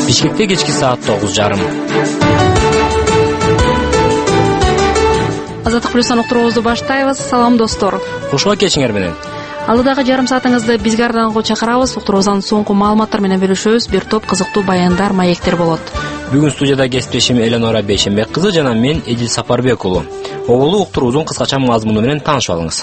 Бишкекте кечки саат 9:30. Азаттык плюстан уктуруубузду баштайбыз. Салам достор. Кушуга кечиңер менен. Алдыдагы жарым саатыңызды бизге арнаганга чакырабыз. Уктуруубуздан соңку маалыматтар менен бөлүшөбүз. Бир топ кызыктуу баяндар, маектер болот. Бүгүн студияда кесиптешим Эленора Бейшенбек кызы жана мен Эдил Сапарбек уулу. Оболу уктуруубуздун кыскача мазмуну менен таанышып алыңыз.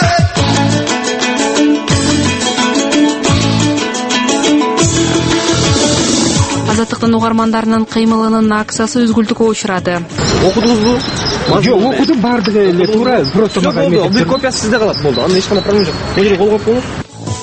Азаттыктын угармандарынын кыймылынын акциясы үзгүлтүккө учурады. Окудуңузбу? Жок, окудум, бардыгы эле туура. Просто мага бир копиясы сизде калат, болду. Анда эч кандай проблема жок. Негизи кол коюп коюңуз.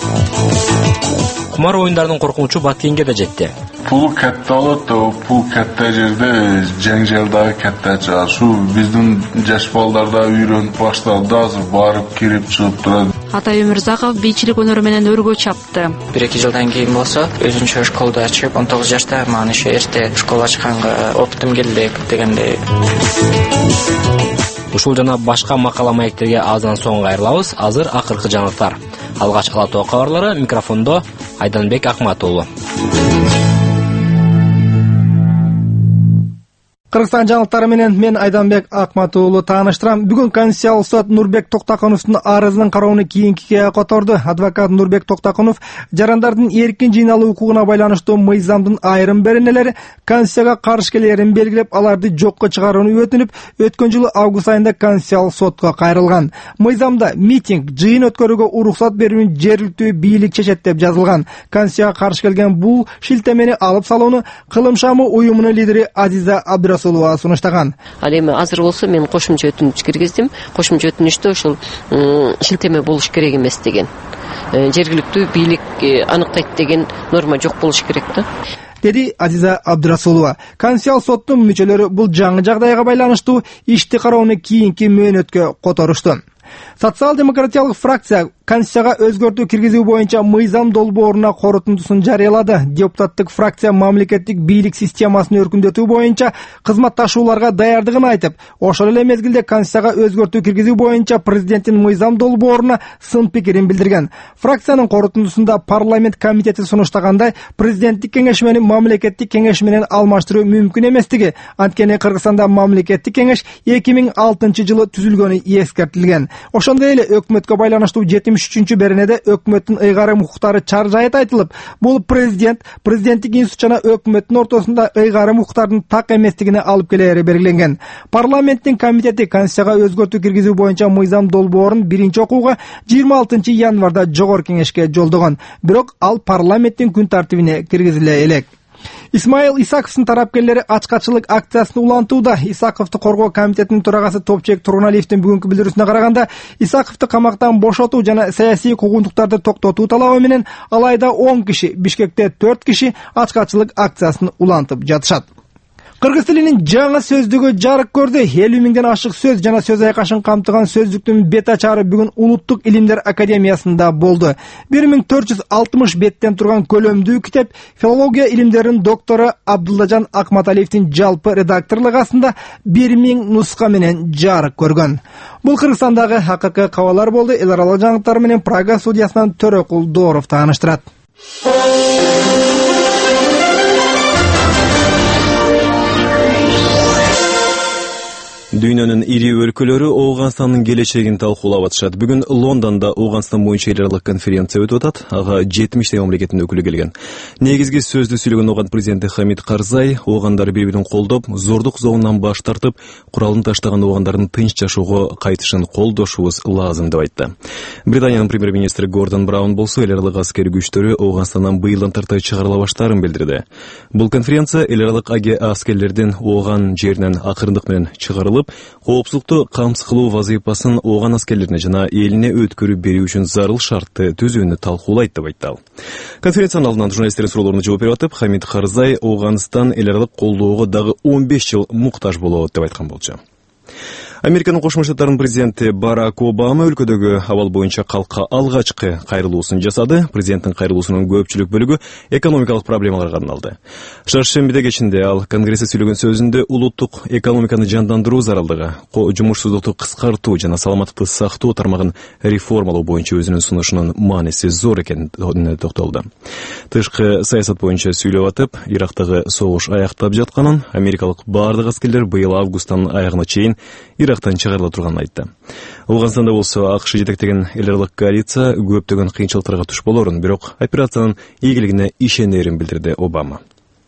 Кумар оюндардын коркунучу Баткенге да жетти. Пул кетти болот, пул кетти жерде жаңжал дагы кетти чыгат. Ушу биздин жаш балдарда үйрөнүп башталды, азыр барып кирип чыгып турат. Атай Өмүрзаков бийчилик өнөрү менен өргө чапты. 1-2 жылдан кийин болсо, өзүнчө школду ачып, 19 жашта мага ошо эрте школа ачканга опытым келди дегендей. Ушул жана башка макала маектерге аздан соң кайрылабыз. Азыр акыркы жаңылыктар. Алгач Ала Тоо кабарлары, микрофондо Айданбек Акмат уулу. Кыргызстан жаңылыктары менен мен Айданбек Акмат уулу тааныштырам. Бүгүн Конституциялык сот Нурбек Токтакуновдун арызынын кароону кийинкиге которду. Адвокат Нурбек Токтакунов жарандардын эркин жыйналуу укугуна байланыштуу мыйзамдын айрым беренелери Конституцияга каршы келерин белгилеп, аларды жокко чыгарууну өтүнүп, өткөн жылы август айында Конституциялык сотко кайрылган. Мыйзамда митинг, жыйын өткөрүүгө уруксат берүүнү жергиликтүү бийлик чечет деп жазылган. Конституцияга каршы келген бул шилтемени алып салууну Кылымшамы уюмунун лидери Азиза Абдрасулова сунуштаган. Ал эми азыр болсо мен кошумча өтүнүч киргиздим. Кошумча өтүнүштө ошол шилтеме болуш керек эмес деген. Жергиликтүү бийлик аныктайт деген норма жок болуш керек да. Деди Азиза Абдрасулова. Конституциялык соттун мүчөлөрү бул жаңы жагдайга байланыштуу ишти кароону кийинки мөөнөткө которушту. Социал-демократиялык фракция Конституцияга өзгөртүү киргизүү боюнча мыйзам долбооруна корутундусун жарыялады. Депутаттык фракция мамлекеттик бийлик системасын өркүндөтүү боюнча кызматташууларга даярдыгын айтып, ошол эле мезгилде Конституцияга өзгөртүү киргизүү боюнча президенттин мыйзам долбооруна сын пикирин билдирген. Фракциянын корутундусунда парламент комитети сунуштагандай, президенттик кеңешмени мамлекеттик кеңеш менен алмаштыруу мүмкүн эместиги, анткени Кыргызстанда мамлекеттик кеңеш 2006 жылы түзүлгөнү эскертилген. Ошондой эле өкмөткө байланыштуу 73-чү беренеде өкмөттүн ыйгарым укуктары чаржайыт айтылып, бул президенттик институт жана өкмөттүн ортосунда ыйгарым укуктардын так эместигине алып келери белгиленген. Парламенттин комитети Конституцияга өзгөртүү киргизүү боюнча мыйзам долбоорун биринчи окууга 26 январда жогорку кеңешке жолдогон, бирок ал парламенттин күн тартибине киргизиле элек. Исмаил Исаковдун тарапкерлери ачкачылык акциясын улантууда. Исаковду коргоо комитетинин төрагасы Топчек Туруналиевдин бүгүнкү билдирүүсүнө караганда, Исаковду камактан бошотуу жана саясий куугунтуктарды токтотуу талабы менен алайда 10 киши, Бишкекте 4 киши ачкачылык акциясын улантып жатышат. Кыргыз тилинин жаңы сөздүгү жарык көрдү. 50 миңден ашык сөз жана сөз айкашын камтыган сөздүктүн бет ачары бүгүн Улуттук илимдер академиясында болду. 1460 беттен турган көлөмдүү китеп филология илимдеринин доктору Абдуллажан Акматалиевдин жалпы редакторлук астында 1000 нуска менен жарык көргөн. Бул Кыргызстандагы акыркы кабарлар болду. Эл аралык жаңылыктар менен Прага студиясынан Төрөкул Дооров тааныштырат. Дүйнөнүн ири өлкөлөрү Ооганстандын келечегин талкуулап атышат. Бүгүн Лондондо Ооганстан боюнча эл аралык конференция өтүп атат. Ага 70 мамлекеттин өкүлү келген. Негизги сөздү сүйлөгөн Ооган президенти Хамид Карзай Оогандар бири-бирин колдоп, зордук зомунан баш тартып, куралын таштаган оогандардын тынч жашоого кайтышын колдошубуз лазым деп айтты. Британиянын премьер-министри Гордон Браун болсо эл аралык аскери күчтөрү Ооганстандан быйылдан тарта чыгарыла баштаарын билдирди. Бул конференция эл аралык аскерлердин Ооган жеринен акырындык менен чыгарылып, коопсуздукту камсыз кылуу вазыйфасын Ооган аскерлерине жана элине өткөрүп берүү үчүн зарыл шартты түзүүнү талкуулайт деп айтты ал. Конференциянын алдынан журналисттердин суроолоруна жооп берип атып, Хамид Карзай Ооганстан эл аралык колдоого дагы 15 жыл муктаж болот деп айткан болчу. Американын Кошмо Штаттарынын президенти Барак Обама өлкөдөгү абал боюнча калкка алгачкы кайрылуусун жасады. Президенттин кайрылуусунун көпчүлүк бөлүгү экономикалык проблемаларга арналды. Шаршембиде кечинде ал Конгрессте сүйлөгөн сөзүндө улуттук экономиканы жандандыруу зарылдыгы, жумушсуздукту кыскартуу жана саламаттыкты сактоо тармагын реформалоо боюнча өзүнүн сунушунун мааниси зор экенине токтолду. Тышкы саясат боюнча сүйлөп атып, Ирактагы согуш аяктап жатканын, америкалык бардык аскерлер быйыл августтун аягына чейин Ирактан чыгарыла турганын айтты. Ауганстанда болсо АКШ жетектеген эл аралык коалиция көптөгөн кыйынчылыктарга туш болорун, бирок операциянын ийгилигине ишенерин билдирди Обама.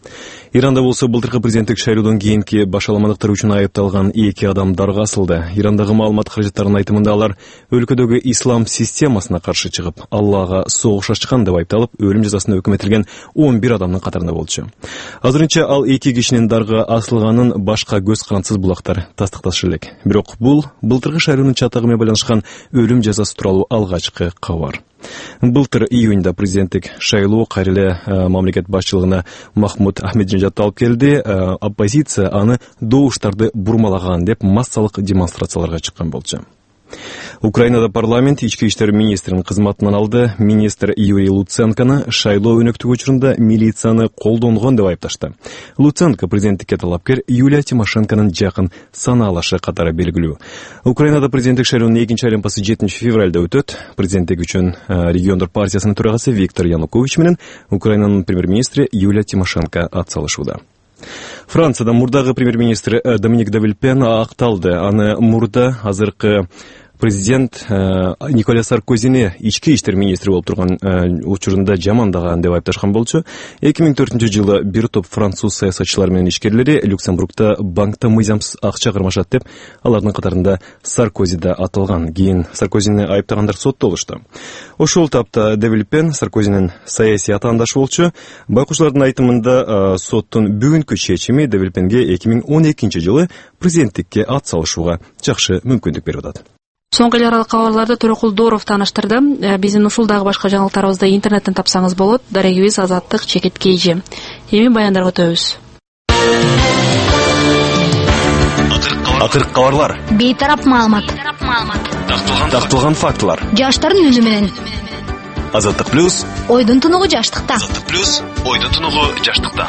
Иранда болсо былтыркы президенттик шайлоодон кийинки башаламандыктар үчүн айыпталган 2 адам дарга асылды. Ирандагы маалымат каражаттарынын айтымында алар өлкөдөгү ислам системасына каршы чыгып, Аллага согуш ачкан деп айыпталып, өлүм жазасына өкүм этилген 11 адамдын катарында болчу. Азырынча ал 2 кишинин дарга асылганын башка көз карандысыз булактар тастыкташы элек. Бирок бул былтыркы шайлоонун чатагы менен байланышкан өлүм жазасы тууралуу алгачкы кабар. Былтыр июнда президенттик шайлоо кайрыле мамлекет башчылыгына Махмуд Ахмединежад алып келди. Оппозиция аны добуштарды бурмалаган деп массалык демонстрацияларга чыккан болчу. Украинада парламент ички иштер министринин кызматынан алды. Министр Юрий Луценконы шайлоо өнөктүгү учурунда милицияны колдонгон деп айыпташты. Луценко президенттикке талапкер Юлия Тимошенконун жакын санаалашы катары белгилүү. Украинада президенттик шайлоонун 2-чи айланмасы 7 февралда өтөт. Президенттик үчүн региондор партиясынын төрагасы Виктор Янукович менен Украинанын премьер-министри Юлия Тимошенко атсалышууда. Францияда мурдагы премьер-министр Доминик де Вильпен акталды. Аны мурда азыркы президент Николя Саркозини ички иштер министри болуп турган учурунда жамандаган деп айыпташкан болчу. 2004-жылы бир топ француз саясатчылары менен ишкерлери Люксембургда банкта мыйзамсыз акча кармашат деп, алардын катарында Саркози да аталган. Кийин Саркозини айыптагандар соттолушту. Ошол тапта де Вильпен Саркозинин саясий атаандашы болчу. Байкоочулардын айтымында соттун бүгүнкү чечими де Вильпенге 2012-жылы президенттикке атсалышууга жакшы мүмкүндүк берип атат. Соңку эл аралык кабарларды Төрөкул Дооров тааныштырды. Биздин ушул дагы башка жаңылыктарыбызды интернеттен тапсаңыз болот. Дарегибиз Азаттык Чекит KG. Эми баяндарга өтөбүз. Акыркы кабарлар. Бейтарап маалымат. Такталган фактылар. Жаштардын үнү менен. Азаттык плюс. Ойдун тунугу жаштыкта. Азаттык плюс. Ойдун тунугу жаштыкта.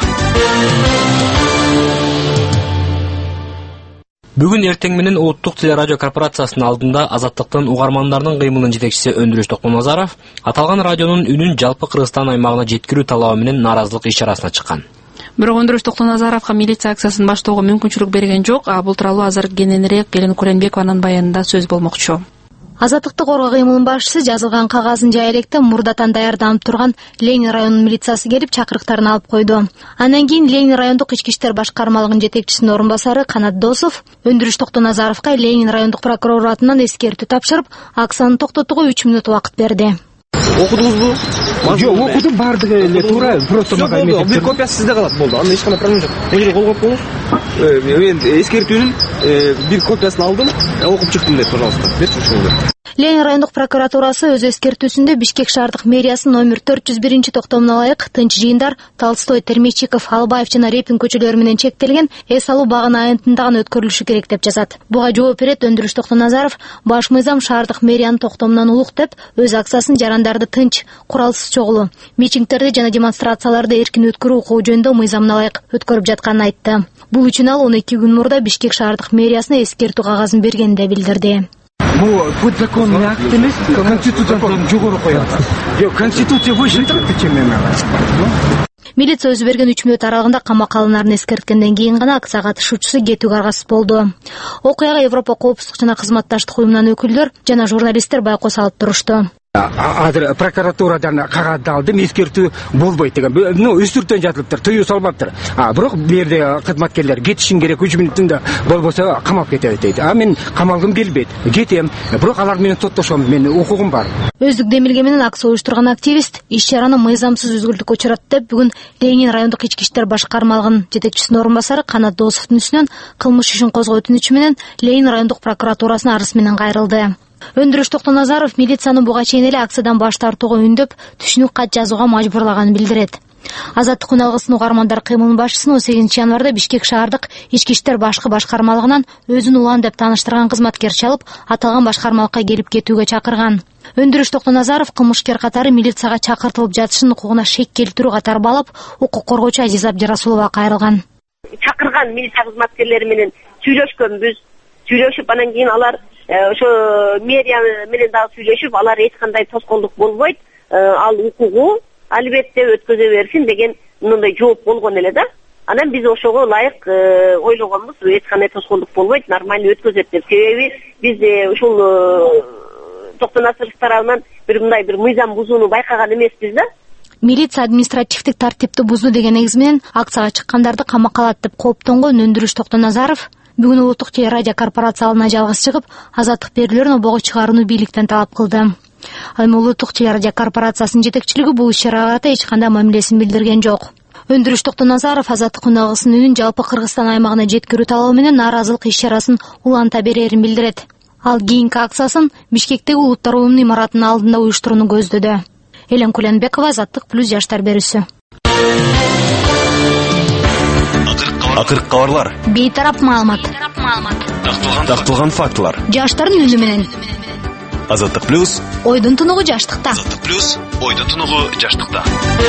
Бүгүн эртең менен Улуттук телерадио корпорациясынын алдында Азаттыктын угармандарынын кыймылынын жетекчиси Өндүрүш Токтоназаров аталган радионун үнүн жалпы Кыргызстан аймагына жеткирүү талабы менен нааразылык иш-чарасына чыккан. Бирок Өндүрүш Токтоназаровго милиция акциясын баштоого мүмкүнчүлүк берген жок. Бул тууралуу азыр кененирээк Элен Куренбекованын баянында сөз болмокчу. Азаттыкты коргоо кыймылынын башчысы жазылган кагазын жай электе мурдатан даярданып турган Ленин районунун милициясы келип чакырыктарын алып койду. Андан кийин Ленин райондук ички иштер башкармалыгынын жетекчисинин орун басары Канат Досов Өндүрүш Токтоназаровго Ленин райондук прокурор атынан эскертүү тапшырып, акцияны токтотууга 3 мүнөт убакыт берди. Окудуңузбу? Жок, окудум, бардыгы эле туура, просто мага эметип. Бир копиясы сизде калат, болду. Анда эч кандай проблема жок. Эгер кол коюңуз, мен эскертүүнүн бир копиясын алдым, окуп чыктым деп, пожалуйста. Берчиңиз. Ленин райондук прокуратурасы өз эскертүүсүндө Бишкек шаардык мэриясынын номер 401-токтомуна ылайык тынч жыйындар Толстой, Термичиков, Албаев жана Репин көчөлөрү менен чектелген эс алуу багына аянтындаган өткөрүлүшү керек деп жазат. Буга жооп берет Өндүрүш Токтоназаров баш мыйзам шаардык мэриянын токтомунан улук деп өз акциясын жарандарды тынч, куралсыз чогулуу, митингдерди жана демонстрацияларды эркин өткөрүү укугу жөнүндө мыйзамына ылайык өткөрүп жатканын айтты. Бул үчүн ал 12 күн мурда Бишкек шаардык мэриясына эскертүү кагазын бергенин да билдирди. Подзаконный акт эмес, конституциядан жогору коет. Жок, конституция выше турат, чем эме. Милиция өзү берген 3 мүнөт аралыгында камакка алынаарын эскерткенден кийин гана акция катышуучусу кетүүгө аргасыз болду. Окуяга Европа коопсуздук жана кызматташтык уюмунан өкүлдөр жана журналисттер байкоо салып турушту. Азыр прокуратурадан кагазды алдым, эскертүү болбойт деген. Үстүртөн жазылыптыр, тыюу салбаптыр. Бирок бу жерде кызматкерлер кетишин керек 3 мүнөттүндө болбосо камап кетет дейт. Мен камалгым келбейт. Кетем. Бирок алар менен соттошом, менин укугум бар. Өздүк демилге менен акция уюштурган активист иш-чараны мыйзамсыз үзгүлтүккө учуратты деп бүгүн Ленин райондук ички иштер башкармалыгынын жетекчисинин орун басары Канат Досовдун үстүнөн кылмыш ишин козгоо өтүнүчү менен Ленин райондук прокуратурасына арыз менен кайрылды. Өндүрүш Токтоназаров милицияны буга чейин эле акциядан баш тартууга үндөп, түшүнүк кат жазууга мажбурлаганын билдирет. Азаттык үналгысынын угармандар кыймылынын башчысын 18 январда Бишкек шаардык ички иштер башкы башкармалыгынан өзүн улан деп тааныштырган кызматкер чалып, аталган башкармалыкка келип кетүүгө чакырган. Өндүрүш Токтоназаров кылмышкер катары милицияга чакыртылып жатышын укугуна шек келтирүү катары балап, укук коргоочу Азиза Абдирасулова кайрылган. Чакырган милиция кызматкерлери менен сүйлөшкөнбүз. Сүйлөшүп, анан кийин алар ошо мэрия менен дагы сүйлөшүп, алар эч кандай тоскоолдук болбойт, ал укугу албетте өткөзө берсин деген мындай жооп болгон эле да. Анан биз ошого ылайык ойлогонбуз, эч кандай тоскоолдук болбойт, нормально өткөзөт деп. Себеби биз ушул Токтоназаров тарабынан бир мыйзам бузууну байкаган эмеспиз да. Милиция административдик тартипти бузду деген негиз менен акцияга чыккандарды камакка алат деп кооптонгон Өндүрүш Токтоназаров бүгүн улуттук телерадио корпорацияларына жалгыз чыгып, азаттык берүүлөрүн обого чыгарууну бийликтен талап кылды. Ал эми улуттук телерадио корпорациясынын жетекчилиги бул иш-чарага карата эч кандай мамилесин билдирген жок. Өндүрүш Токтоназаров азаттык үналгысынын үнүн жалпы Кыргызстан аймагына жеткирүү талабы менен нааразылык иш-чарасын уланта берерин билдирет. Ал кийинки акциясын Бишкектеги Улуттар уюмунун имаратынын алдында уюштурууну көздөдү. Элен Куленбекова, Азаттык плюс жаштар берүүсү. Акыркы кабарлар. Бейтарап маалымат. Такталган фактылар. Жаштардын үнү менен. Азаттык плюс. Ойдун тунугу жаштыкта. Азаттык плюс. Ойдун тунугу жаштыкта.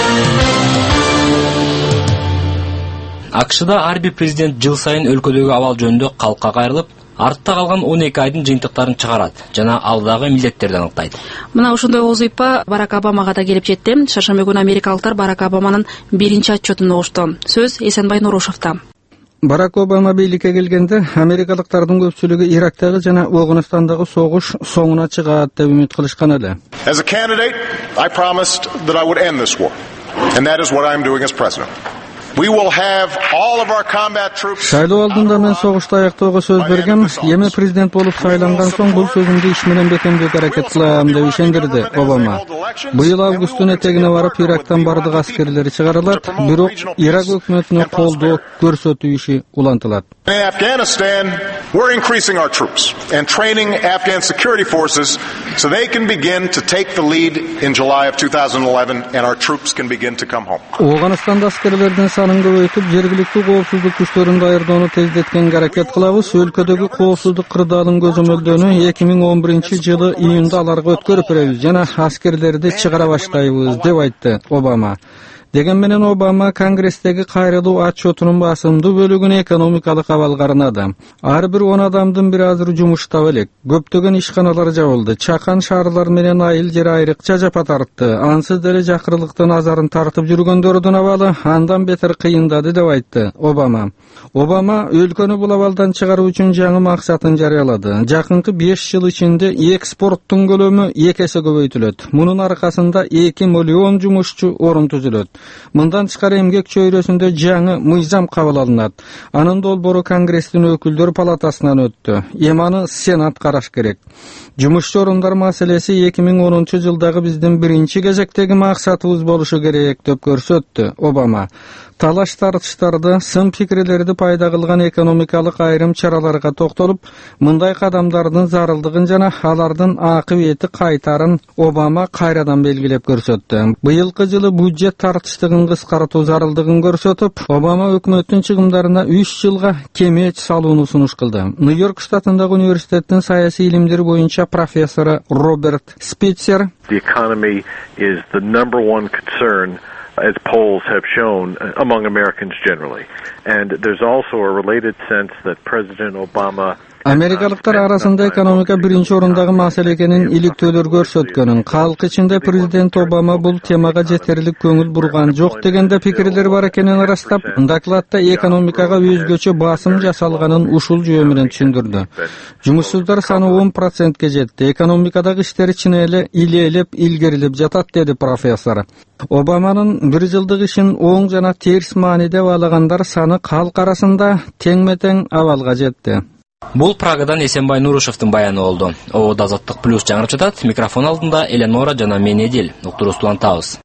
АКШда ар бир президент жыл сайын өлкөдөгү абал жөнүндө калкка кайрылып, артта калган 12 айдын жыйынтыктарын чыгарат жана алдагы милдеттерди аныктайт. Мына ошондой ооз ыйпа Барак Обамага да келип жетти. Шаршемби күнү америкалыктар Барак Обаманын биринчи отчетун угушту. Сөз Эсенбай Нурушевта. Барак Обама бийликке келгенде америкалыктардын көпчүлүгү Ирактагы жана Афганистандагы согуш соңуна чыгат деп үмүт кылышкан эле. As a candidate, I promised that I would end this war. And that is what I'm doing as president. We will have all of our combat troops. Шайлоо алдында мен согушту аяктоого сөз бергем. Эми президент болуп шайланган соң бул сөзүмдү иш менен бекемдөөгө аракет кылам деп ишендирди Обама. Быйыл августтун этегине барып Ирактан бардык аскерлери чыгарылат, бирок Ирак өкмөтүнө колдоо көрсөтүү иши улантылат. In Afghanistan, we're increasing our troops and training Afghan security forces so they can begin to take the lead in July of 2011 and our troops can begin to come home. Афганистанда аскерлердин санын көбөйтүп, жергиликтүү коопсуздук күчтөрүн даярдоону тездеткенге аракет кылабыз. Өлкөдөгү коопсуздук кырдаалын көзөмөлдөөнү 2011-жылы июнда аларга өткөрүп беребиз жана аскерлерди чыгара баштайбыз деп айтты Обама. Деген менен Обама Конгресстеги кайрылуу отчетунун басымдуу бөлүгүн экономикалык абалга арнады. Ар бир 10 адамдын бир азыр жумуштап элек. Көптөгөн ишканалар жабылды. Чакан шаарлар менен айыл жер айрыкча жапа тартты. Ансыз деле жакырлыктын азарын тартып жүргөндөрдүн абалы андан бетер кыйындады деп айтты Обама. Обама өлкөнү бул абалдан чыгаруу үчүн жаңы максатын жарыялады. Жакынкы 5 жыл ичинде экспорттун көлөмү 2 эсе көбөйтүлөт. Мунун аркасында 2 миллион жумушчу орун түзүлөт. Мындан тышкары эмгек чөйрөсүндө жаңы мыйзам кабыл алынат. Анын долбоору Конгресстин өкүлдөр палатасынан өттү. Эми аны Сенат караш керек. Жумушчу орундар маселеси 2010-жылдагы биздин биринчи кезектеги максатыбыз болушу керек деп көрсөттү Обама. Талаш тартыштарды, сын пикирлерди пайда кылган экономикалык айрым чараларга токтолуп, мындай кадамдардын зарылдыгын жана алардын акыбети кайтарын Обама кайрадан белгилеп көрсөттү. Быйылкы жылы бюджет тартыштыгын кыскартуу зарылдыгын көрсөтүп, Обама өкмөттүн чыгымдарына 3 жылга кемеч салууну сунуш кылды. Нью-Йорк штатындагы университеттин саясий илимдер боюнча профессору Роберт Спитцер The economy is the number one concern, as polls have shown, among Americans generally. And there's also a related sense that President Obama Америкалыктар арасында экономика биринчи орундагы маселе экенин иликтөөлөр көрсөткөнүн, калк ичинде президент Обама бул темага жетерлик көңүл бурган жок дегенде пикирлер бар экенин ырастап, докладта экономикага өзгөчө басым жасалганын ушул жөө менен түшүндүрдү. Жумушсуздар саны 10%ке жетти. Экономикадагы иштер чын эле илелеп илгерилип жатат, деди профессор. Обаманын 1 жылдык ишин оң жана терс мааниде баалагандар саны калк арасында теңме-тең абалга жетти. Бул Прагадан Эсенбай Нурушевдин баяны болду. Ободо Азаттык плюс жаңырып жатат. Микрофон алдында Эленора жана мен Эдил. Уктуруусу улантабыз.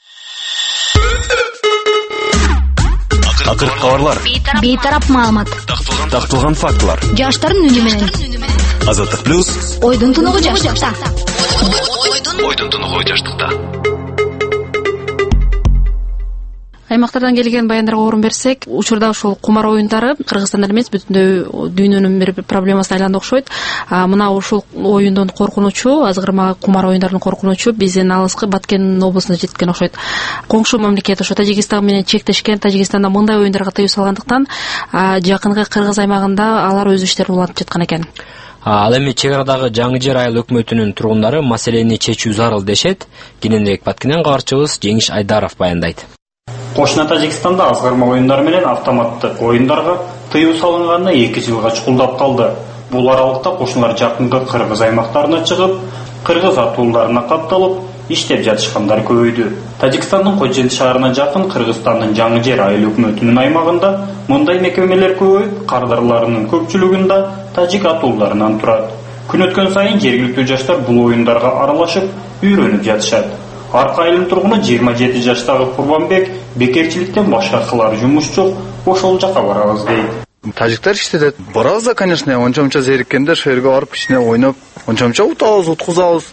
Акыркы кабарлар. Бейтарап маалымат. Такталган фактылар. Жаштардын үнү менен. Азаттык плюс. Ойдун тунугу жаштыкта. Ойдун тунугу жаштыкта. аймактардан келген баяндарга орун берсек, учурда ушул кумар оюндары Кыргызстанда эмес, бүтүндөй дүйнөнүн бир проблемасына айланды окшойт. Мына ушул оюндун коркунучу, азгырма кумар оюндарынын коркунучу биздин алыскы Баткен облусуна жеткен окшойт. Коңшу мамлекет ошо Тажикстан менен чектешкен. Тажикстанда мындай оюндарга тыюу салгандыктан жакынкы Кыргыз аймагында алар өз иштерин улантып жаткан экен. Ал эми чек арадагы Жаңы Жер айыл өкмөтүнүн тургундары маселени чечүү зарыл дешет. Кененирээк Баткенден кабарчыбыз Жеңиш Айдаров баяндайт. Кошуна Тажикстанда азгырма оюндар менен автоматтык оюндарга тыюу салынганына 2 жылга чукулдап калды. Бул аралыкта кошуналар жакынкы Кыргыз аймактарына чыгып, кыргыз атууларына катталып, иштеп жатышкандар көбөйдү. Тажикстандын Кожент шаарына жакын Кыргызстандын Жаңы Жер айыл өкмөтүнүн аймагында мындай мекемелер көбөйүп, кардарларынын көпчүлүгүндө тажик атууларынан турат. Күн өткөн сайын жергиликтүү жаштар бул оюндарга аралашып, үйрөнүп жатышат. Арка айылдын тургуну 27 жаштагы Курбанбек бекерчиликтен башка кылар жумуш жок, ошол жака барабыз дейт. Тажиктер иштетет. Барабыз да, конечно, онча-мунча зериккенде ошол жерге барып кичине ойноп, онча-мунча утабыз, уткузабыз.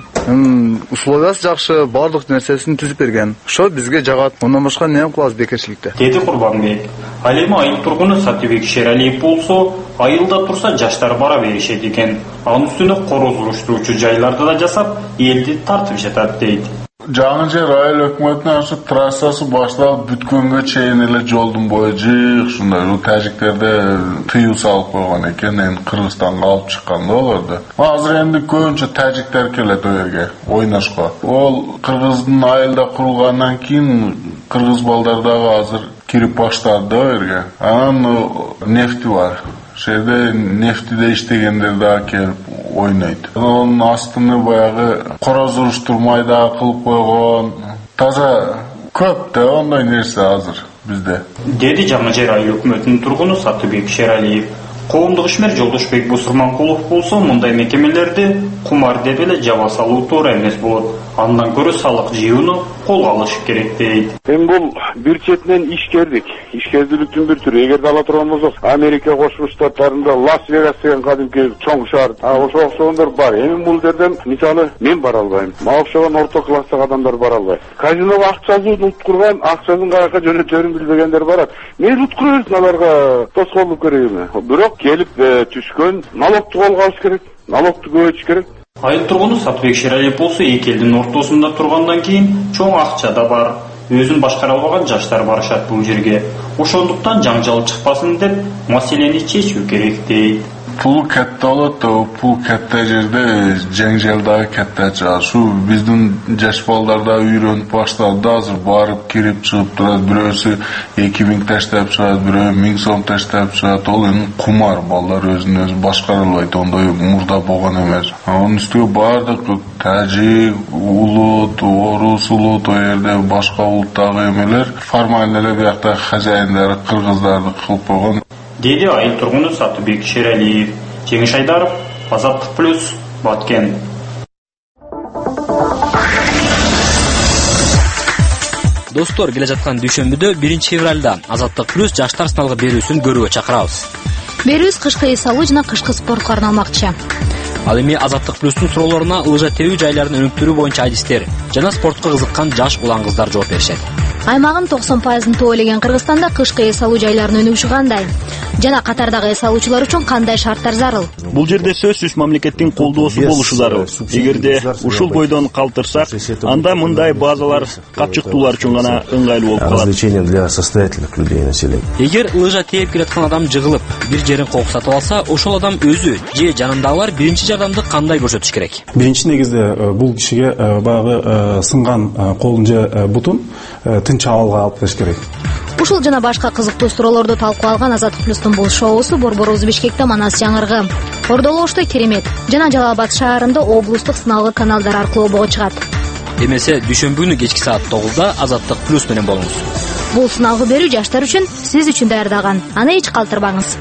Условиясы жакшы, бардык нерсесин түзүп берген. Ошо бизге жагат. Ондан башка эмне кылабыз бекерчиликте? Деди Курбанбек. Ал эми айыл тургуну Сатыбек Шералиев болсо, айылда турса жаштар бара беришет экен. Анын үстүнө короз уруштуруучу жайларды да жасап, элди тартып жатат дейт. Жаңы Жер айыл өкмөтүнүн ошо трассасы башталып бүткөнгө чейин эле жолдун бою жыйык ушундай. Тажиктерде тыюу салып койгон экен, эми Кыргызстанга алып чыкканда олорду. Азыр энди көбүнчө тажиктер келет о жерге ойношко. Ол Кыргыздын айылда курулгандан кийин кыргыз балдар дагы азыр кирип баштады о жерге. Анан нефти бар. Шерде нефтиде иштегендер да келип ойнойт. Анын астыны баягы короз уруштурмай да кылып койгон. Таза көп да ондой нерсе азыр бизде. Деди Жаңы Жер айыл өкмөтүнүн тургуну Сатыбек Шералиев. Коомдук ишмер Жолдошбек Бусурманкулов болсо мындай мекемелерди кумар деп эле жаба салуу туура эмес болот. Андан көрө салык жыюуну колго алыш керек дейт. Эми бул бир четинен ишкердүүлүктүн бир түрү. Эгерде ала турган болсок, Америка Кошмо Штаттарында Лас-Вегас деген кадимки чоң шаар, ошо окшогондор бар. Эми бул жерден мисалы мен бара албайм. Мага окшогон орто класстагы адамдар бара албайт. Казиного акчасын уткурган, акчасын каяка жөнөтөрүн билбегендер барат. Мен уткура берсин, аларга тоскоолдук керек эме. Бирок келип түшкөн налогту колго алыш керек, налогту көбөйтүш керек. Айыл тургуну Сатыбек Шералиев болсо эки элдин ортосунда тургандан кийин чоң акча да бар. Өзүн башкара албаган жаштар барышат бул жерге. Ошондуктан жаңжал чыкпасын деп маселени чечүү керек дейт. Пул кетте болот, пул кетте жерде жаңжал дагы кетте чыгат. Ушу биздин жаш балдар да үйрөнүп баштады. Азыр барып кирип чыгып турат. Бирөөсү 2000 таштап чыгат, бирөө 1000 сом таштап чыгат. Ол эми кумар, балдар өзүн өзү башкара албайт, ондой мурда болгон эмес. Анын үстүгө бардык тажик, улут, орус улут, о жерде башка улуттагы эмелер формально эле биякта хозяиндары кыргыздарды кылып койгон. Деди айыл тургуну Сатыбек Шералиев. Жеңиш Айдаров, Азаттык плюс, Баткен. Достор, келе жаткан дүйшөмбүдө 1-февралда Азаттык плюс жаштар сыналгы берүүсүн көрүүгө чакырабыз. Берүүбүз кышкы эс алуу жана кышкы спортко арналмакчы. Ал эми Азаттык плюстун суроолоруна лыжа тебүү жайларын өнүктүрүү боюнча адистер жана спортко кызыккан жаш улан кыздар жооп беришет. Аймагын 90% тоо элеген Кыргызстанда кышкы эс алуу жайларынын өнүгүшү кандай? Жана катардагы эс алуучулар үчүн кандай шарттар зарыл? Бул жерде сөзсүз мамлекеттин колдоосу болушу зарыл. Эгерде ушул бойдон калтырсак, анда мындай базалар капчыктуулар үчүн гана ыңгайлуу болуп калат. Развлечение для состоятельных людей населения. Эгер лыжа тээп келаткан адам жыгылып, бир жерин кок сатып алса, ошол адам өзү же жанындагылар биринчи жардамды кандай көрсөтүш керек? Биринчи негизде бул кишиге баягы сынган колун же бутун тынч абалга алып бериш керек. Ушул жана башка кызыктуу суроолорду талкуу алган Азаттык плюстун бул шоусу борборубуз Бишкекте Манас Жаңыргы, Ордолошто Керемет жана Жалал Абад шаарында облустук сыналгы каналдар аркылуу обого чыгат. Эмесе дүйшөмбү күнү кечки саат 9-да Азаттык плюс менен болуңуз. Бул сыналгы берүү жаштар үчүн, сиз үчүн даярдаган. Аны эч калтырбаңыз.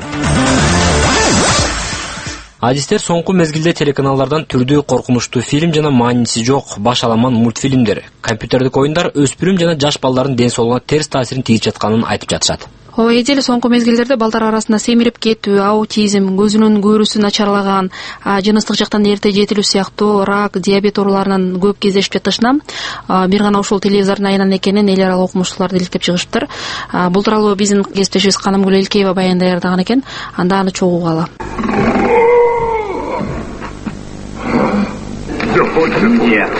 Адистер соңку мезгилде телеканалдардан түрдүү коркунучтуу фильм жана мааниси жок баш аламан мультфильмдер, компьютердик оюндар өспүрүм жана жаш балдардын ден соолугуна терс таасирин тийип жатканын айтып жатышат. ооба эже эле соңку мезгилдерде балдар арасында семирип кетүү, аутизм, көзүнүн көрүүсү начарлаган, жыныстык жактан эрте жетилүү сыяктуу рак, диабет ооруларынан көп кездешип жатышына бир гана ушул телевизордун айынан экенин эл аралык окумуштуулар иликтеп чыгышыптыр. Бул тууралуу биздин кесиптешибиз Канымгүл Элкеева баян даярдаган экен. Анда аны чогуу угалы. Нет.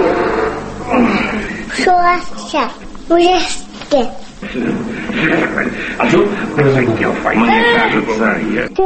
Шулашча. Ужаске. А тут мне кажется,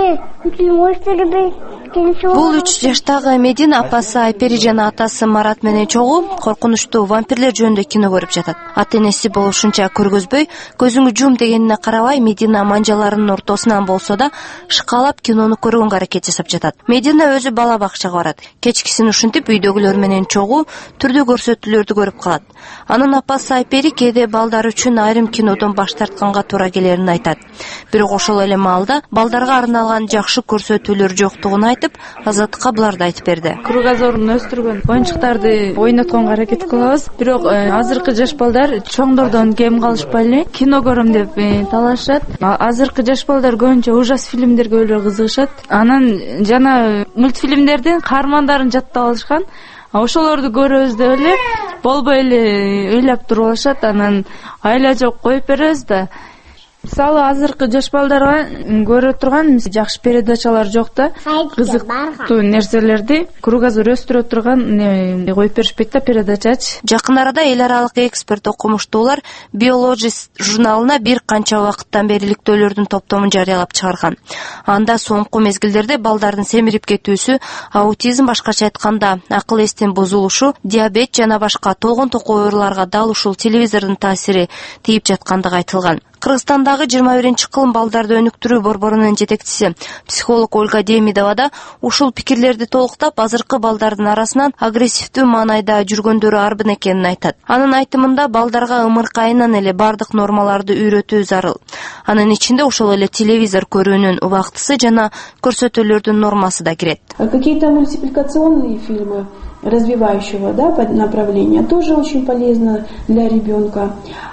ты можешь любить. Бул 3 жаштагы Медин апасы Айпери жана атасы Марат менен чогуу коркунучтуу вампирлер жөнүндө кино көрүп жатат. Ата-энеси болушунча көргөзбөй, көзүңү жум дегенине карабай, Медина манжаларынын ортосунан болсо да шыкалап кинону көргөнгө аракет жасап жатат. Медина өзү бала бакчага барат. Кечкисин ушинтип үйдөгүлөр менен чогуу түрдүү көрсөтүүлөрдү көрүп калат. Анын апасы Айпери кээде балдар үчүн айрым кинодон баш тартканга туура келерин айтат. Бирок ошол эле маалда балдарга арналган жакшы көрсөтүүлөр жоктугун айтып, Азаттыкка буларды айтып берди. Кругозорун өстүргөн оюнчуктарды ойнотконго аракет кылабыз. Бирок азыркы жаш балдар чоңдордон кем калышпайлы кино көрөм деп талашат. Азыркы жаш балдар көбүнчө ужас фильмдерге эле кызыгышат. Анан жана мультфильмдердин каармандарын жаттап алышкан. Ошолорду көрөбүз деп эле болбой эле ыйлап туруп алышат. Анан айла жок коюп беребиз да. Мисалы азыркы жаш балдарга көрө турган жакшы передачалар жок да. Кызыктуу нерселерди кругозор өстүрө турган коюп беришпейт да передачачы. Жакын арада эл аралык эксперт окумуштуулар Biologist журналына бир канча убакыттан бери иликтөөлөрдүн топтомун жарыялап чыгарган. Анда соңку мезгилдерде балдардын семирип кетүүсү, аутизм, башкача айтканда акыл эстин бузулушу, диабет жана башка толгон токой ооруларга дал ушул телевизордун таасири тийип жаткандыгы айтылган. Кыргызстандагы 21-кылым балдарды өнүктүрүү борборунун жетекчиси психолог Ольга Демидова да ушул пикирлерди толуктап, азыркы балдардын арасынан агрессивдүү маанайда жүргөндөрү арбын экенин айтат. Анын айтымында балдарга ымыркайынан эле бардык нормаларды үйрөтүү зарыл. Анын ичинде ошол эле телевизор көрүүнүн убактысы жана көрсөтүүлөрдүн нормасы да кирет. Какие-то мультипликационные фильмы развивающего направления тоже очень полезно для ребенка.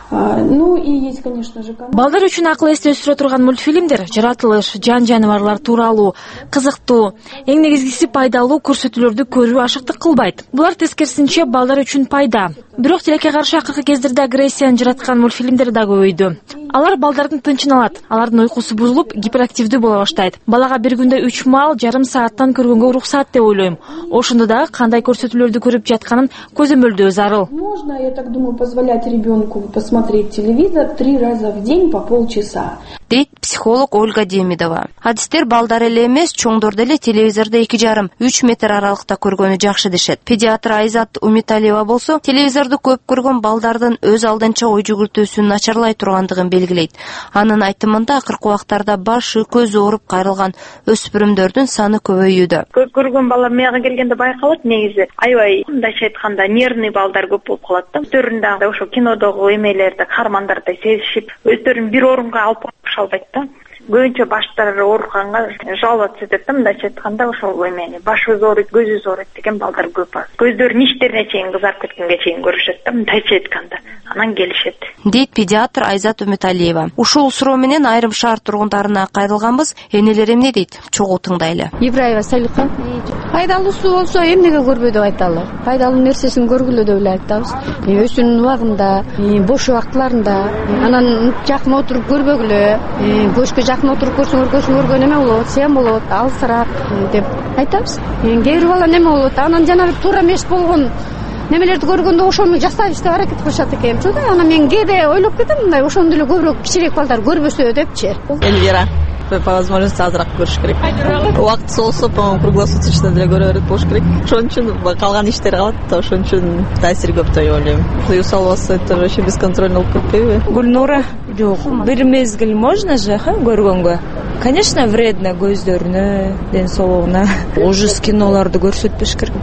Ну и есть, конечно же, балдар үчүн акыл эсте өстүрө турган мультфильмдер, жаратылыш, жан-жаныбарлар тууралуу, кызыктуу, эң негизгиси пайдалуу көрсөтүүлөрдү көрүү ашыктык кылбайт. Булар тескерисинче балдар үчүн пайда. Бирок тилекке каршы акыркы кездерде агрессияны жараткан мультфильмдер да көбөйдү. Алар балдардын тынчын алат, алардын уйкусу бузулуп, гиперактивдүү боло баштайт. Балага бир күндө 3 маал жарым сааттан көргөнгө уруксат деп ойлойм. Ошондо дагы кандай көрсөтүүлөрдү көрүп жатканын көзөмөлдөө зарыл. Можно, я так думаю, позволять ребенку посмотреть телевизор 3 раза в день по полчаса. Дейт психолог Ольга Демидова. Адистер балдар эле эмес, чоңдорду эле телевизордо 2,5-3 метр аралыкта көргөнү жакшы дешет. Педиатр Айзат Умиталиева болсо, телевизорду көп көргөн балдардын өз алдынча ой жүгүртүүсүн начарлай тургандыгын белгилейт. Анын айтымында акыркы убактарда башы, көзү ооруп кайрылган өспүрүмдөрдүн саны көбөйүүдө. Көп көргөн балдар мага келгенде байкалат негизи. Аябай мындайча айтканда нервный балдар көп болуп калат да. Өздөрүндө ошо кинодогу эмелерди, каармандарды сезишип, өздөрүн бир орунга алып албайт да. Көбүнчө баштары ооруканга жаловаться этет да, мындайча айтканда ошол эмени башыбыз ооруйт, көзүбүз ооруйт деген балдар көп. Көздөрүнүн иштерине чейин кызарып кеткенге чейин көрүшөт да, мындайча айтканда. Анан келишет. Дейт педиатр Айзат Умиталиева. Ушул суроо менен айрым шаар тургундарына кайрылганбыз. Энелер эмне дейт? Чогуу тыңдайлы. Ибраева Салиха. Пайдалуусу болсо эмнеге көрбөй деп айталы? Пайдалуу нерсесин көргүлө деп эле айтабыз. Өзүнүн убагында, бош убактыларында, анан жакын отуруп көрбөгүлө, көчкө жакын отуруп көргөн эме болот, сен болот, алысыраак деп айтабыз. Кээ бир бала неме болот, анан жана бир туура эмес болгон немелерди көргөндө ошону жасайбыз деп аракет кылышат экенчи да. Анан мен кээде ойлоп кетем, мындай ошондо эле көбүрөөк кичирээк балдар көрбөсө депчи. Эльвира. По возможности азыраак көрүш керек. Убактысы болсо, по-моему, круглосуточно деле көрө берет болуш керек. Ошон үчүн калган иштер калат, ошон үчүн таасири көп деп ойлойм. Плюс албаса это вообще бесконтрольно болуп кетпейби? Гүлнура, жок, бир мезгил можно же көргөнгө. Конечно, вредно көздөрүнө, ден соолугуна. Ужас кинолорду көрсөтпөш керек.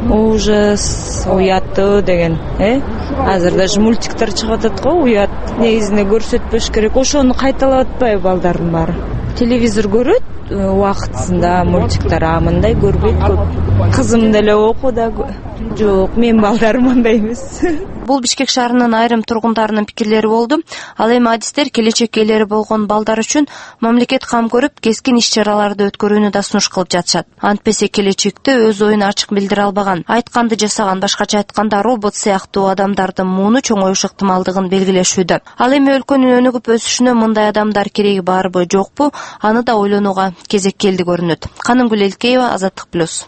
Ужас, уяттуу деген, Азыр даже мультиктер чыгып атат го, уят. Негизинде көрсөтпөш керек. Ошону кайталап атпайбы балдардын баары? Телевизор көрөт убактысында, мультиктер, мындай көрбөйт көп. Кызым деле окууда. Жок, менин балдарым андай эмес. Бул Бишкек шаарынын айрым тургундарынын пикирлери болду. Ал эми адистер келечек ээлери болгон балдар үчүн мамлекет кам көрүп, кескин иш-чараларды өткөрүүнү да сунуш кылып жатышат. Антпесе келечекте өз оюн ачык билдире албаган, айтканды жасаган, башкача айтканда робот сыяктуу адамдардын мууну чоңоюш ыктымалдыгын белгилешүүдө. Ал эми өлкөнүн өнүгүп өсүшүнө мындай адамдар кереги барбы, жокпу, аны да ойлонууга кезек келди көрүнөт. Канымгүл Элкеева, Азаттык плюс.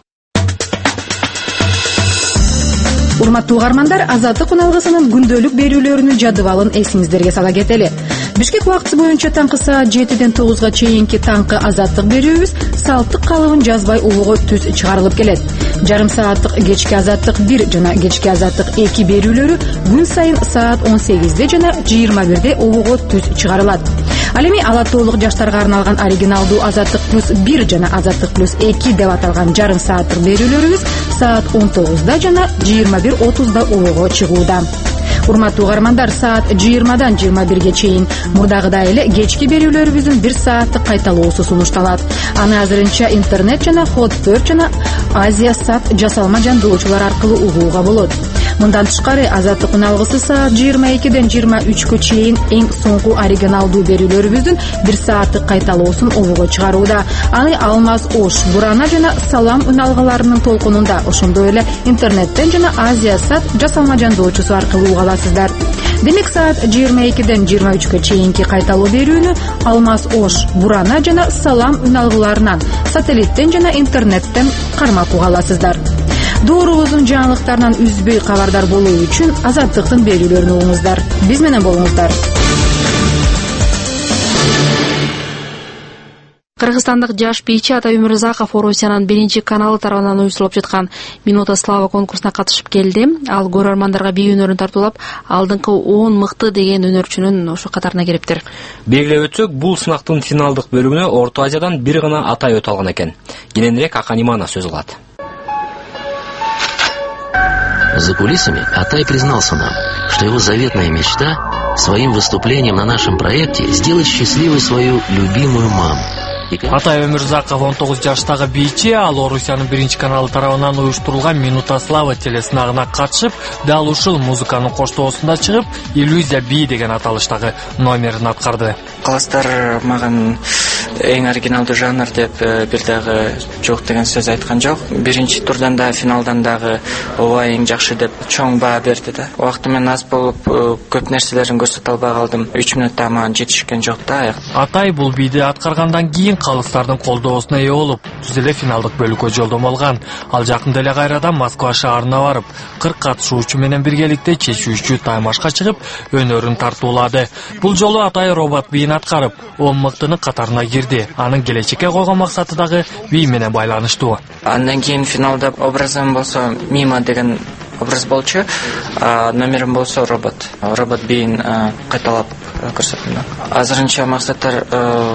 Урматтуу угармандар, Азаттык уналгысынын күндөлүк берүүлөрүнүн жадыбалын эсиңиздерге сала кетели. Бишкек убакыты боюнча таңкы саат 7-ден 9-га чейинки таңкы азаттык берүүбүз салттык калыбын жазбай улугу түз чыгарылып келет. Жарым сааттык кечки азаттык 1 жана кечки азаттык 2 берүүлөрү күн сайын саат 18-де жана 21-де улугу түз чыгарылат. Ал эми ала тоолук жаштарга арналган оригиналдуу азаттык плюс 1 жана азаттык плюс 2 деп аталган жарым сааттык берүүлөрүбүз саат 19-да жана 21:30-да улугу чыгууда. Урматтуу угармандар, саат 20-дан 21-ге чейин мурдагыдай эле кечки берүүлөрүбүздүн 1 сааттык кайталоосу сунушталат. Аны азырынча интернет жана Hot4 жана Азия Сат жасалма жандоочулар аркылуу угууга болот. Мындан тышкары азаттык уналгысы саат 22-ден 23-кө чейин эң соңку оригиналдуу берүүлөрүбүздүн 1 сааттык кайталоосун улугу чыгарууда. Аны Алмаз Ош, Бурана жана Салам уналгыларынын толкунунда, ошондой эле интернеттен жана Азия Сат жасалма жандоочусу аркылуу уга аласыздар. Демек саат 22-ден 23-кө чейинки кайталоо берүүнү Алмаз Ош, Бурана жана Салам уналгыларынан сателлиттен жана интернеттен кармап уга аласыздар. Доорубуздун жаңылыктарынан үзбөй кабардар болуу үчүн Азаттыктын берүүлөрүн угуңуздар. Биз менен болуңуздар. Кыргызстандык жаш бийчи Атай Өмүрзаков Орусиянын 1 каналы тарабынан уюштурулуп жаткан Минута слава конкурсуна катышып келди. Ал көрөрмандарга бий өнөрүн тартуулап, алдыңкы 10 мыкты деген өнөрчүнүн ошо катарына кириптир. Белгилеп өтсөк, бул сынактын финалдык бөлүгүнө Орто Азиядан бир гана Атай өтө алган экен. Кененирээк Акан Иманов сөз кылат. За кулисами Атай признался нам, что его заветная мечта своим выступлением на нашем проекте сделать счастливой свою любимую маму. Атай Өмүрзаков 19 жаштагы бийчи, ал Орусиянын 1 каналы тарабынан уюштурулган Минута слава телесынагына катышып, дал ушул музыканын коштоосунда чыгып, иллюзия бий деген аталыштагы номерин аткарды. Класстар маган эң оригиналдуу жанр деп бир дагы жок деген сөз айткан жок. Биринчи турдан да финалдан дагы ооба эң жакшы деп чоң баа берди да. Убакыты менен аз болуп көп нерселерин көрсөтө албай калдым. 3 мүнөттө мага жетишкен жок да. Атай бул бийди аткаргандан кийин калыстардын колдоосуна ээ болуп, түз эле финалдык бөлүккө жолдомо алган. Ал жакында эле кайрадан Москва шаарына барып, 40 катышуучу менен биргеликте чечүүчү таймашка чыгып, өнөрүн тартуулады. Бул жолу Атай робот бийин аткарып, 10 мыктынын катарына кирди. Анын келечекке койгон максаты дагы бий менен байланыштуу. Андан кийин финалда образым болсо Мима деген образ болчу, номерим болсо робот бийин кайталап көрсөттүм. Азырынча максаттар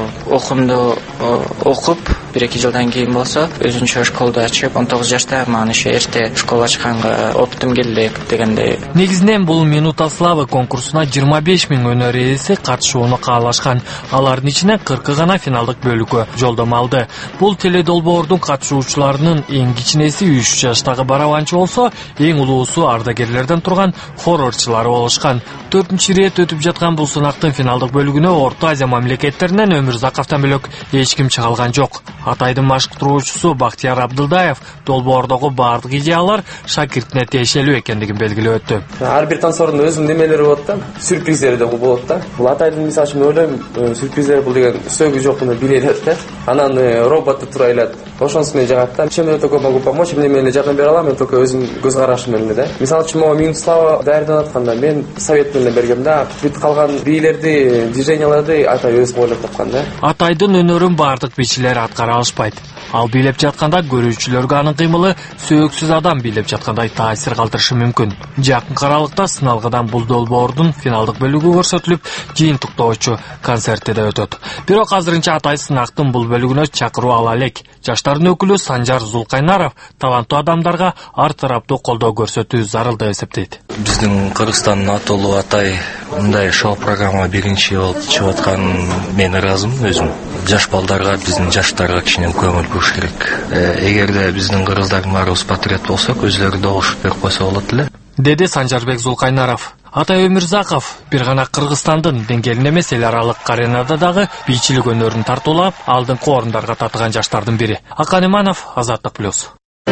окумду окуп, 1-2 жылдан кийин болсо өзүнчө школду ачып, 19 жашта мага еще эрте школа ачканга опытым келди дегендей. Негизинен бул Минута славы конкурсуна 25 000 өнөр ээси катышууну каалашкан. Алардын ичинен 40 гана финалдык бөлүккө жолдомо алды. Бул теледолбоордун катышуучуларынын эң кичинеси 3 жаштагы барабанчы болсо, эң улуусу ардагерлерден турган хор ырчылары болушкан. 4-чү ирет өтүп жаткан бул сынактын финалдык бөлүгүнө Орто Азия мамлекеттеринен Өмүрзаковдон бөлөк эч ким чыга алган жок. Атайдын машыктыруучусу Бактияр Абдылдаев долбоордогу баардык идеялар шакиртине тиешелүү экендигин белгилеп өттү. Ар бир танцордун өзүнүн немелери болот да, сюрприздери да болот да. Бул Атайдын мисалы үчүн ойлойм, сюрприздери бул деген сөөгү жокуну билет да. Анан роботу туура элет. Ошонусу менен жагат да. Чем только могу помочь, эмне менен жардам бере алам, мен только өзүм көз карашым менен да. Мисалы үчүн могу Минута слава даярданып атканда мен совет менен бергем да. Бүт калган бийлерди, движенияларды Атай өзү ойлоп тапкан да. Атайдын өнөрүн баардык бийчилер аткара алышпайт. Ал бийлеп жатканда көрүүчүлөргө анын кыймылы сөөгсүз адам бийлеп жаткандай таасир калтырышы мүмкүн. Жакын аралыкта сыналгыдан бул долбоордун финалдык бөлүгү көрсөтүлүп, жыйынтыктоочу концерти да өтөт. Бирок азырынча Атай сынактын бул бөлүгүнө чакыруу ала элек. Жаштардын өкүлү Санжар Зулкайнаров таланттуу адамдарга ар тараптуу колдоо көрсөтүү зарыл деп эсептейт. Биздин Кыргызстандын атолуу Атай мындай шоу программа биринчи болуп чыгып аткан мен ыраазымын өзүм. Жаш балдарга, биздин жаштарга кичине көңүл буруш керек. Эгерде биздин кыргыздардын баарыбыз патриот болсок, өзлөрү добуш берип койсо болот эле. деди Санжарбек Зулкайнаров. Атай Өмүрзаков бир гана Кыргызстандын деңгээлинде эмес, эл аралык аренада дагы бийчилик өнөрүн тартуулап, алдыңкы орундарга татыган жаштардын бири. Акан Иманов, Азаттык плюс.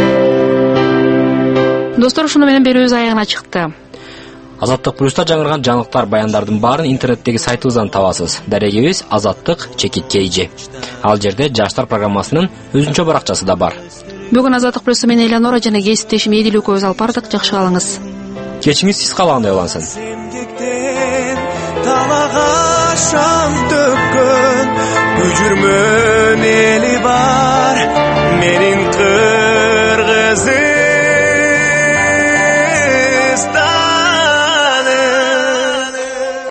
Достор, ушуну менен берүүбүз аягына чыкты. Азаттык плюста жаңырган жаңылыктар, баяндардын баарын интернеттеги сайтыбыздан табасыз. Дарегибиз azattik.kg. Ал жерде жаштар программасынын өзүнчө баракчасы да бар. Бүгүн Азаттык плюс менен Элеонора жана кесиптешим Эдил экөөбүз алып бардык. Жакшы калыңыз. Кечиңиз сиз каалагандай улансын. Талага шам төккөн